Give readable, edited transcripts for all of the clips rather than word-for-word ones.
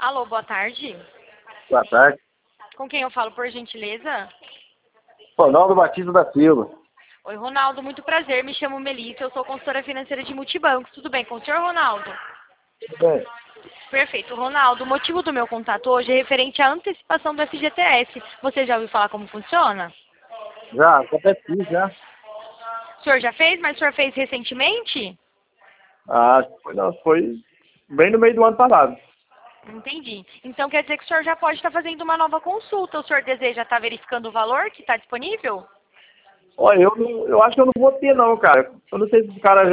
Alô, boa tarde. Boa tarde. Com quem eu falo, por gentileza? Ronaldo Batista da Silva. Oi, Ronaldo, muito prazer. Me chamo Melissa, eu sou consultora financeira de Multibancos. Tudo bem com o senhor, Ronaldo? Tudo bem? Perfeito. Ronaldo, o motivo do meu contato hoje é referente à antecipação do FGTS. Você já ouviu falar como funciona? Já, até fiz, já. O senhor já fez, mas o senhor fez recentemente? Foi bem no meio do ano passado. Entendi. Então quer dizer que o senhor já pode estar fazendo uma nova consulta. O senhor deseja estar verificando o valor que está disponível? Olha, eu acho que eu não vou ter não, cara. Eu não sei se o cara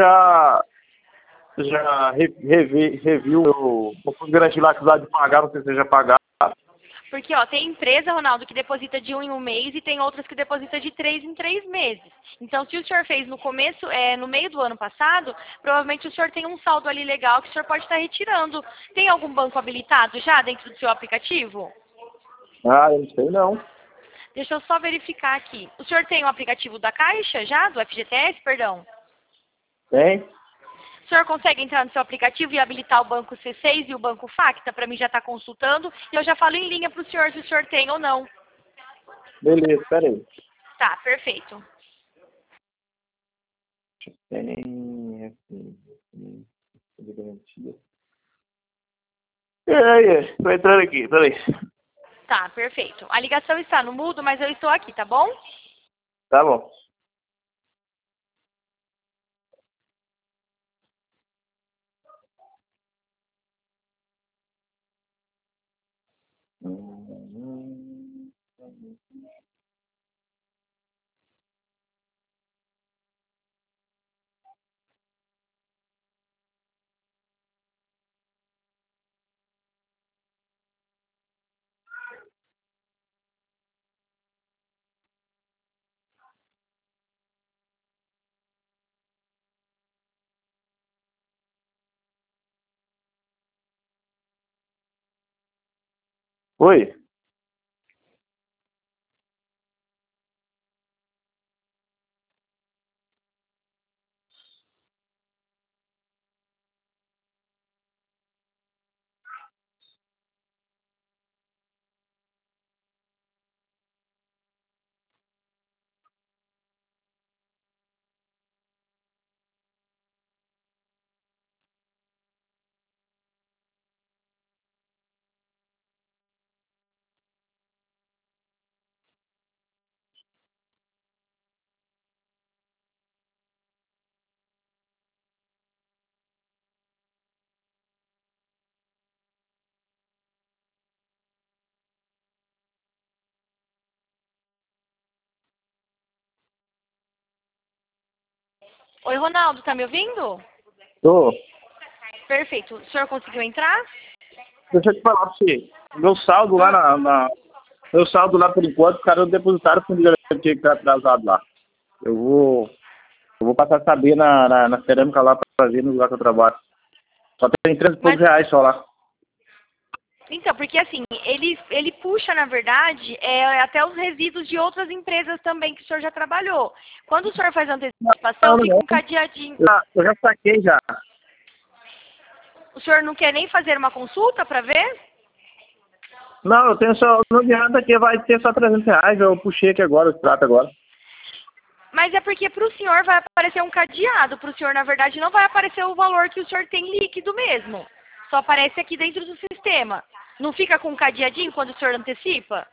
já reviu o fundo de garantia lá que precisava de pagar, não sei se você já pagaram. Porque, ó, tem empresa, Ronaldo, que deposita de 1 em 1 mês e tem outras que deposita de 3 em 3 meses. Então, se o senhor fez no começo, no meio do ano passado, provavelmente o senhor tem um saldo ali legal que o senhor pode estar retirando. Tem algum banco habilitado já dentro do seu aplicativo? Eu não sei não. Deixa eu só verificar aqui. O senhor tem o aplicativo da Caixa já? Do FGTS, perdão? Tem? O senhor consegue entrar no seu aplicativo e habilitar o banco C6 e o banco Facta para mim já estar consultando? E eu já falo em linha para o senhor se o senhor tem ou não. Beleza, peraí. Tá, perfeito. Tem aqui, de garantia. Aí, tô entrando aqui, peraí. Tá, perfeito. A ligação está no mudo, mas eu estou aqui, tá bom? Tá bom. Oi? Oi, Ronaldo, tá me ouvindo? Tô. Perfeito. O senhor conseguiu entrar? Deixa eu te falar pra você. Meu saldo lá meu saldo lá por enquanto, os caras não depositaram o fundo de garantia que tá atrasado lá. Eu vou passar a saber na cerâmica lá pra ver no lugar que eu trabalho. Só tem 3 e poucos Mas, reais só lá. então, porque assim, ele puxa, na verdade, até os resíduos de outras empresas também que o senhor já trabalhou. Quando o senhor faz antecipação, fica um cadeadinho. Eu já saquei já. O senhor não quer nem fazer uma consulta para ver? Não, eu tenho só, não adianta que vai ter só 300 reais, eu puxei aqui agora, o extrato agora. Mas é porque para o senhor vai aparecer um cadeado. Para o senhor, na verdade, não vai aparecer o valor que o senhor tem líquido mesmo. Só aparece aqui dentro do sistema. Não fica com um cadeadinho quando o senhor antecipa?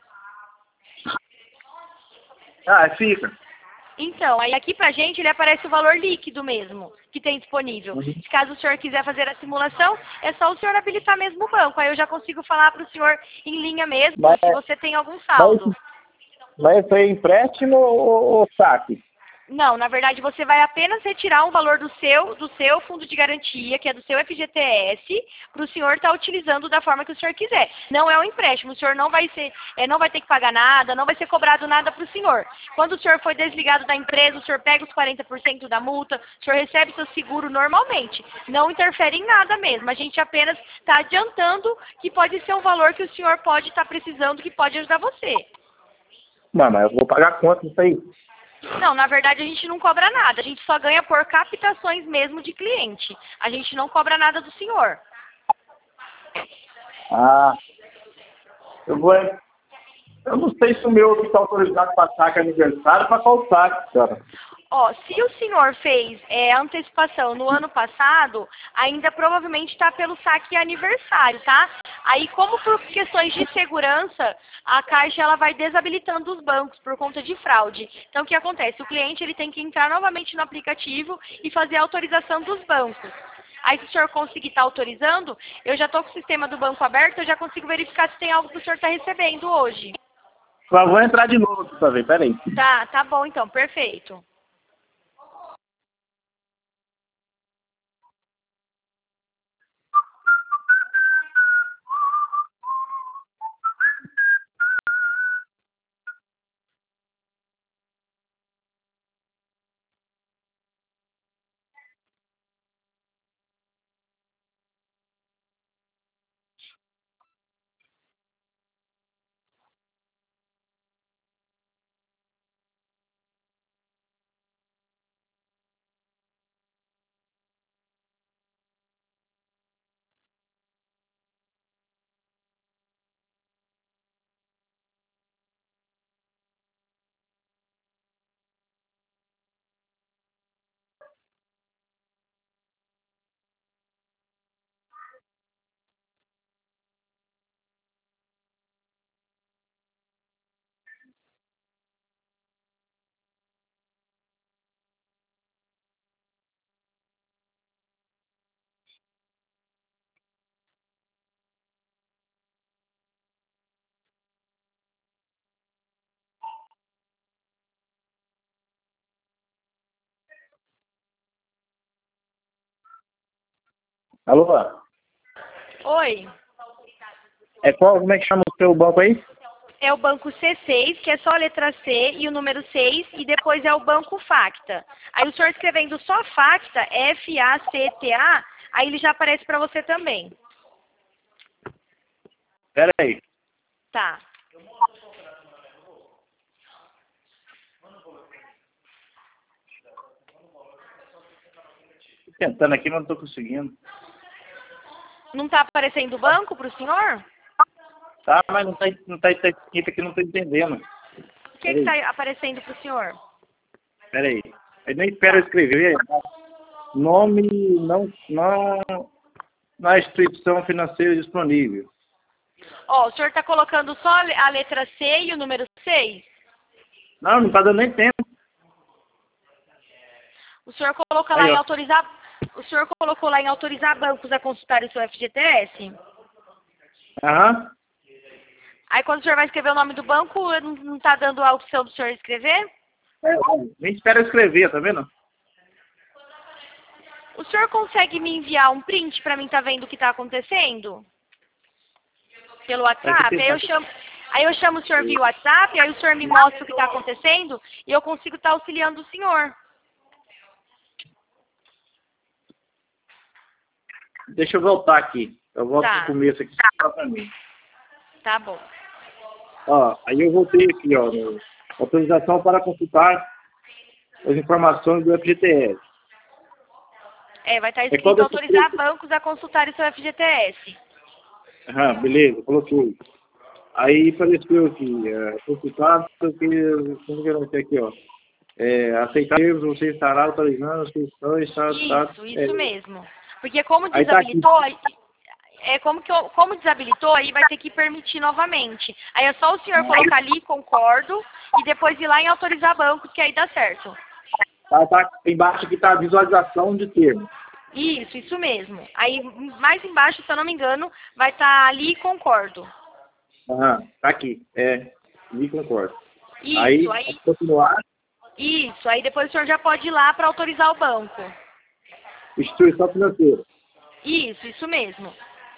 Fica. Então, aí aqui pra gente ele aparece o valor líquido mesmo, que tem disponível. Se caso o senhor quiser fazer a simulação, é só o senhor habilitar mesmo o banco. Aí eu já consigo falar para o senhor em linha mesmo, se você tem algum saldo. Mas isso aí é empréstimo ou saque? Não, na verdade você vai apenas retirar um valor do seu fundo de garantia, que é do seu FGTS, para o senhor estar utilizando da forma que o senhor quiser. Não é um empréstimo, o senhor não vai ter que pagar nada, não vai ser cobrado nada para o senhor. Quando o senhor foi desligado da empresa, o senhor pega os 40% da multa, o senhor recebe seu seguro normalmente. Não interfere em nada mesmo. A gente apenas está adiantando que pode ser um valor que o senhor pode estar precisando, que pode ajudar você. Mas eu vou pagar quanto isso aí? Não, na verdade a gente não cobra nada, a gente só ganha por captações mesmo de cliente. A gente não cobra nada do senhor. Ah, eu vou... Eu não sei se o meu está autorizado para saque aniversário, para qual saque, cara? Ó, se o senhor fez antecipação no ano passado, ainda provavelmente está pelo saque aniversário, tá? Aí, como por questões de segurança, a Caixa ela vai desabilitando os bancos por conta de fraude. Então, o que acontece? O cliente ele tem que entrar novamente no aplicativo e fazer a autorização dos bancos. Aí, se o senhor conseguir estar autorizando, eu já estou com o sistema do banco aberto, eu já consigo verificar se tem algo que o senhor está recebendo hoje. Só vou entrar de novo para ver, peraí. Tá bom então, perfeito. Alô? Oi. Como é que chama o seu banco aí? É o banco C6, que é só a letra C e o número 6, e depois é o banco Facta. Aí o senhor escrevendo só Facta, F-A-C-T-A, aí ele já aparece para você também. Peraí. Tá. Tô tentando aqui, mas não tô conseguindo. Não tá aparecendo o banco para o senhor? Tá, mas não tá escrito aqui, não tô entendendo. O que está aparecendo para o senhor? Peraí. Eu nem espero escrever. Nome não na instituição financeira disponível. Ó, o senhor está colocando só a letra C e o número 6? Não tá dando nem tempo. O senhor coloca lá Aí, em ó. autorizar... O senhor colocou lá em autorizar bancos a consultar o seu FGTS? Aham. Aí quando o senhor vai escrever o nome do banco, não está dando a opção do senhor escrever? Nem espero escrever, tá vendo? O senhor consegue me enviar um print para mim estar vendo o que está acontecendo? Pelo WhatsApp? Aí eu chamo o senhor via WhatsApp, aí o senhor me mostra o que está acontecendo e eu consigo estar auxiliando o senhor. Deixa eu voltar aqui. Eu volto Tá. pro começo aqui só pra mim. Tá bom. Ó, aí eu voltei aqui, ó. No autorização para consultar as informações do FGTS. Vai estar quando escrito eu autorizar clico- bancos a consultarem seu FGTS. Aham, beleza, coloquei. Aí apareceu aqui, consultar, como que eu não sei aqui, ó. Aceitar erros, você estará autorizando as questões, Isso mesmo. Porque como Aí tá aqui. desabilitou, como desabilitou, aí vai ter que permitir novamente. Aí é só o senhor colocar ali, concordo, e depois ir lá em autorizar bancos, que aí dá certo. Tá embaixo aqui tá a visualização de termo. Isso mesmo. Aí mais embaixo, se eu não me engano, vai estar ali, concordo. Aham, tá aqui. Me concordo. Aí, Continuar, aí depois o senhor já pode ir lá para autorizar o banco. instituição financeira. Isso mesmo.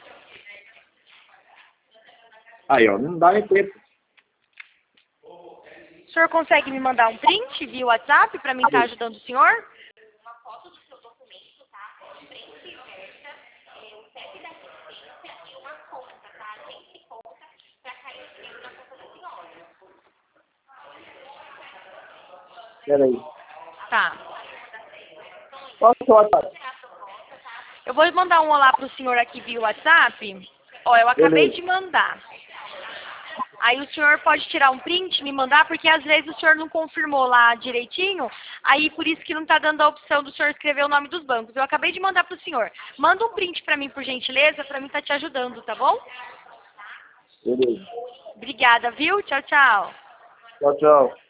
Aí, ó, não dá nem tempo. O senhor consegue me mandar um print via WhatsApp para mim estar ajudando o senhor? Peraí. Tá. Qual que é o WhatsApp? Eu vou mandar um olá pro senhor aqui via WhatsApp. Ó, eu acabei Beleza. de mandar. Aí o senhor pode tirar um print e me mandar, porque às vezes o senhor não confirmou lá direitinho, aí por isso que não está dando a opção do senhor escrever o nome dos bancos. Eu acabei de mandar para o senhor. Manda um print para mim, por gentileza, para mim estar te ajudando, tá bom? Beleza. Obrigada, viu? Tchau, tchau. Tchau, tchau.